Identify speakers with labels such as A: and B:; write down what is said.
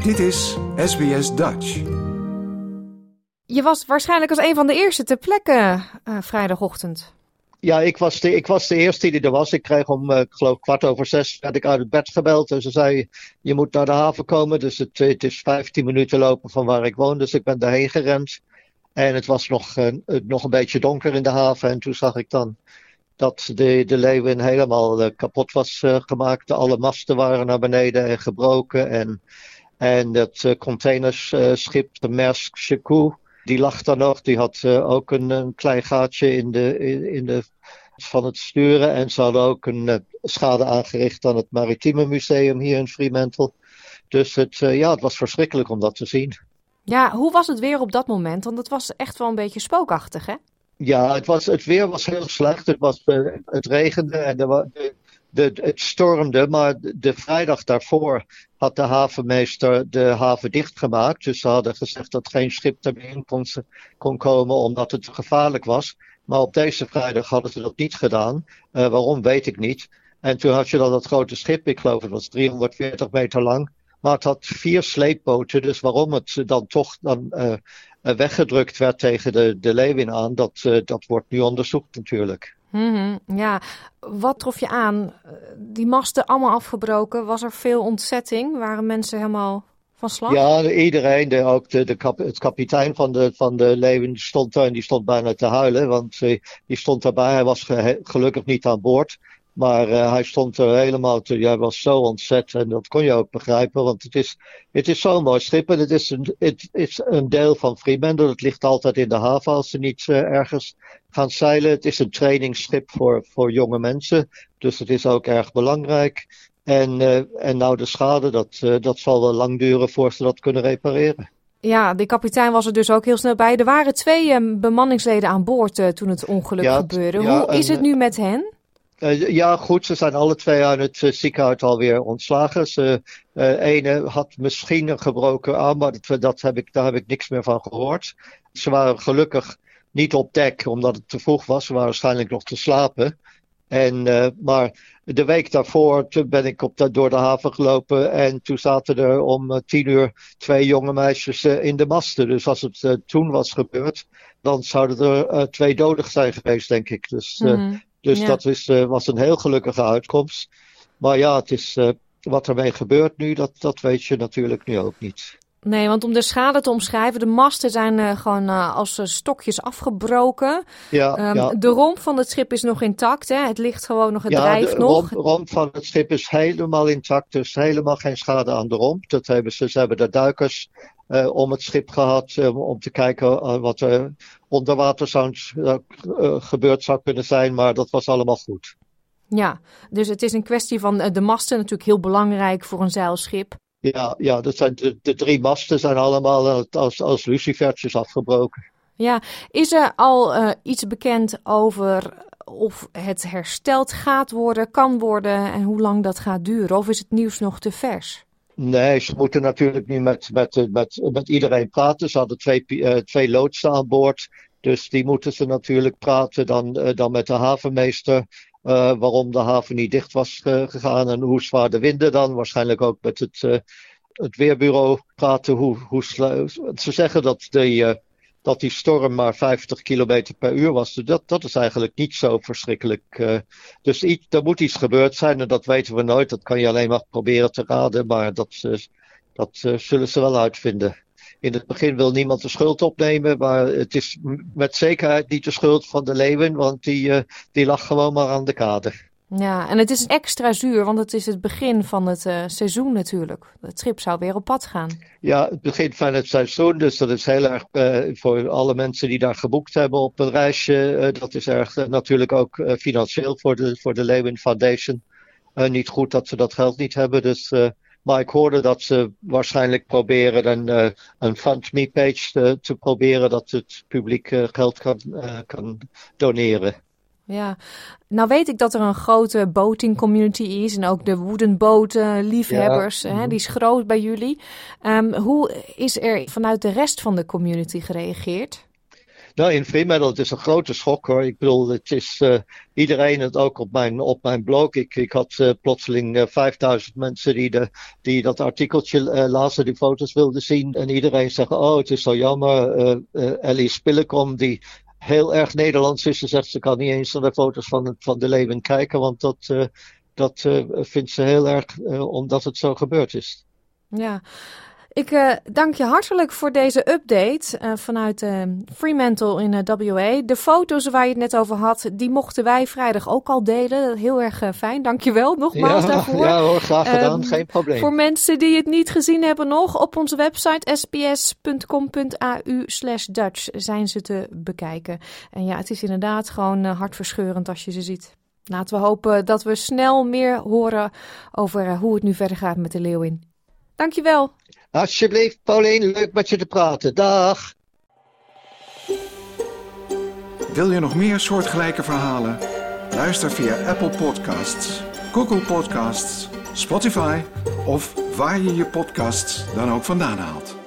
A: Dit is SBS Dutch.
B: Je was waarschijnlijk als een van de eerste ter plekke vrijdagochtend.
C: Ja, ik was de eerste die er was. Ik kreeg om, ik geloof 5:15 werd ik uit het bed gebeld. En ze zei, je moet naar de haven komen. Dus het is 15 minuten lopen van waar ik woon. Dus ik ben daarheen gerend. En het was nog een beetje donker in de haven. En toen zag ik dan dat de Leeuwin helemaal kapot was gemaakt. Alle masten waren naar beneden en gebroken. En dat containerschip, de Maersk Shikoh, die lag daar nog. Die had ook een klein gaatje in de van het sturen. En ze hadden ook een schade aangericht aan het Maritieme Museum hier in Fremantle. Dus het was verschrikkelijk om dat te zien.
B: Ja, hoe was het weer op dat moment? Want het was echt wel een beetje spookachtig, hè?
C: Ja, het weer was heel slecht. Het regende en het stormde. Maar de vrijdag daarvoor had de havenmeester de haven dichtgemaakt. Dus ze hadden gezegd dat geen schip er meer in kon komen omdat het gevaarlijk was. Maar op deze vrijdag hadden ze dat niet gedaan. Waarom weet ik niet. En toen had je dan dat grote schip, ik geloof het was 340 meter lang. Maar het had 4 sleepboten, dus waarom het dan toch weggedrukt werd tegen de Leeuwin aan, dat wordt nu onderzocht natuurlijk.
B: Ja, wat trof je aan? Die masten allemaal afgebroken, was er veel ontzetting? Waren mensen helemaal van slag?
C: Ja, iedereen, ook het kapitein van de Leeuwin stond daar en die stond bijna te huilen, want die stond daarbij, hij was gelukkig niet aan boord. Maar hij stond er helemaal hij was zo ontzet en dat kon je ook begrijpen, want het is zo'n mooi schip en het is een deel van Fremantle. Het ligt altijd in de haven als ze niet ergens gaan zeilen. Het is een trainingsschip voor jonge mensen, dus het is ook erg belangrijk. En nou de schade, dat zal wel lang duren voor ze dat kunnen repareren.
B: Ja, die kapitein was er dus ook heel snel bij. Er waren 2 bemanningsleden aan boord toen het ongeluk gebeurde. Hoe is het nu met hen?
C: Ja, goed, ze zijn alle 2 uit het ziekenhuis alweer ontslagen. Ene had misschien een gebroken arm, maar daar heb ik niks meer van gehoord. Ze waren gelukkig niet op dek, omdat het te vroeg was. Ze waren waarschijnlijk nog te slapen. Maar de week daarvoor ben ik door de haven gelopen en toen zaten er om 10:00 2 jonge meisjes in de masten. Dus als het toen was gebeurd, dan zouden er 2 doden zijn geweest, denk ik. Dus dat was een heel gelukkige uitkomst. Maar ja, het is wat ermee gebeurt nu, dat weet je natuurlijk nu ook niet.
B: Nee, want om de schade te omschrijven, de masten zijn gewoon als stokjes afgebroken. De romp van het schip is nog intact, hè? Het ligt gewoon nog, het drijft nog.
C: De romp van het schip is helemaal intact, dus helemaal geen schade aan de romp. Ze hebben de duikers om het schip gehad, om te kijken wat er onder water gebeurd zou kunnen zijn, maar dat was allemaal goed.
B: Ja, dus het is een kwestie van de masten, natuurlijk heel belangrijk voor een zeilschip.
C: Ja, dat zijn de 3 masten zijn allemaal als lucifertjes afgebroken.
B: Ja, is er al iets bekend over of het hersteld gaat worden, kan worden en hoe lang dat gaat duren? Of is het nieuws nog te vers?
C: Nee, ze moeten natuurlijk nu met iedereen praten. Ze hadden 2 loodsen aan boord. Dus die moeten ze natuurlijk praten. Dan met de havenmeester. Waarom de haven niet dicht was gegaan en hoe zwaar de winden dan. Waarschijnlijk ook met het weerbureau praten. Ze zeggen dat die storm maar 50 kilometer per uur was. Dat is eigenlijk niet zo verschrikkelijk. Dus er moet iets gebeurd zijn en dat weten we nooit. Dat kan je alleen maar proberen te raden, maar dat zullen ze wel uitvinden. In het begin wil niemand de schuld opnemen, maar het is met zekerheid niet de schuld van de Leeuwin, want die lag gewoon maar aan de kade.
B: Ja, en het is extra zuur, want het is het begin van het seizoen natuurlijk. Het schip zou weer op pad gaan.
C: Ja, het begin van het seizoen, dus dat is heel erg voor alle mensen die daar geboekt hebben op een reisje. Dat is erg natuurlijk ook financieel voor de Leeuwin Foundation. Niet goed dat ze dat geld niet hebben, dus... Maar ik hoorde dat ze waarschijnlijk proberen een FundMe-page te proberen dat het publiek geld kan doneren.
B: Ja, nou weet ik dat er een grote boating community is en ook de wooden boten liefhebbers, hè, die is groot bij jullie. Hoe is er vanuit de rest van de community gereageerd?
C: Nou, in Fremantle, het is een grote schok hoor. Ik bedoel, het is iedereen, het ook op mijn blog. Ik had plotseling 5000 mensen die dat artikeltje lazen, die foto's wilden zien. En iedereen zegt, oh, het is zo jammer. Ellie Spillekom, die heel erg Nederlands is, ze zegt ze kan niet eens naar de foto's van de leeuwin kijken, want dat vindt ze heel erg omdat het zo gebeurd is.
B: Ja. Ik dank je hartelijk voor deze update vanuit Fremantle in WA. De foto's waar je het net over had, die mochten wij vrijdag ook al delen. Heel erg fijn, dank je wel nogmaals daarvoor.
C: Ja hoor, graag gedaan, geen probleem.
B: Voor mensen die het niet gezien hebben nog, op onze website sbs.com.au/Dutch zijn ze te bekijken. En ja, het is inderdaad gewoon hartverscheurend als je ze ziet. Laten we hopen dat we snel meer horen over hoe het nu verder gaat met de leeuwin. Dank je wel.
C: Alsjeblieft, Paulien, leuk met je te praten. Dag.
A: Wil je nog meer soortgelijke verhalen? Luister via Apple Podcasts, Google Podcasts, Spotify of waar je je podcasts dan ook vandaan haalt.